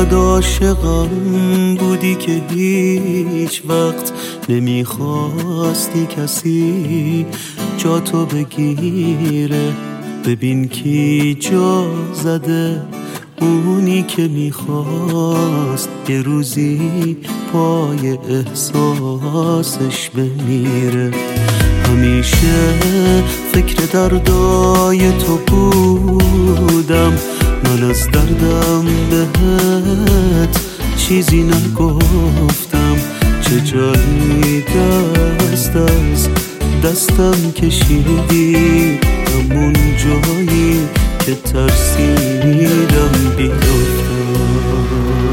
شاید عاشقم بودی که هیچ وقت نمیخواستی کسی جا تو بگیره. ببین کی جا زده، اونی که میخواست یه روزی پای احساسش بمیره. همیشه فکر دردای تو بودم، من از دردم بهت چیزی نگفتم. چه جایی دست از دستم کشیدی، همون جایی که ترسیدم بیفتم.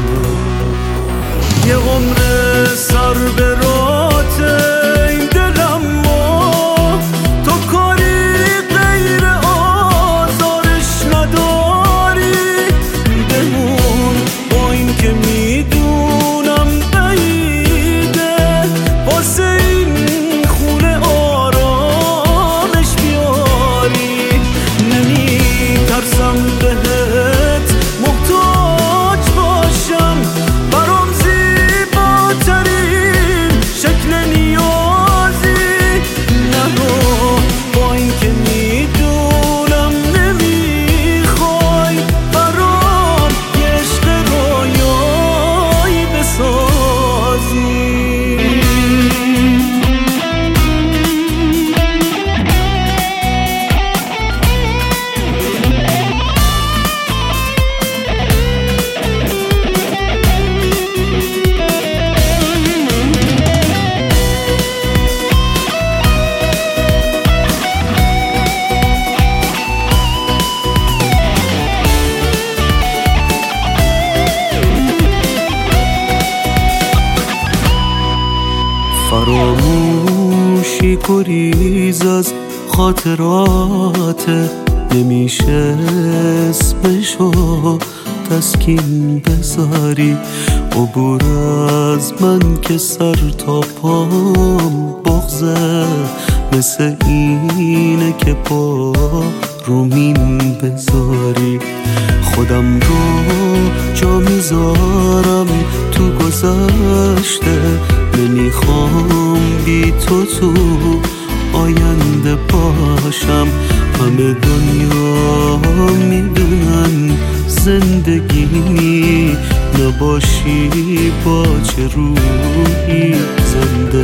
یه عمر سر به راته این دلم، ما تو کاری غیر آزارش نداری. بمون با این که میدونم بعیده، واسه این خونه آرامش بیاری. نمیترسم بهت محتاج باشم، برام زیباترین شکل نیازی. نرو با این که میدونم نمیخوای، برام یه عشق رویایی بسازی. فراموشی گریز از خاطرات، نمیشه اسمشو تسکین بذاری. عبور از من که سر تا پام بغضه، مثل اینه که با رومین بذاری. خودم رو جا میذارم تو گذشته، نمیخوام بی تو آینده باشم. همه دنیا میدونن زندگی نباشی با چه روحی زنده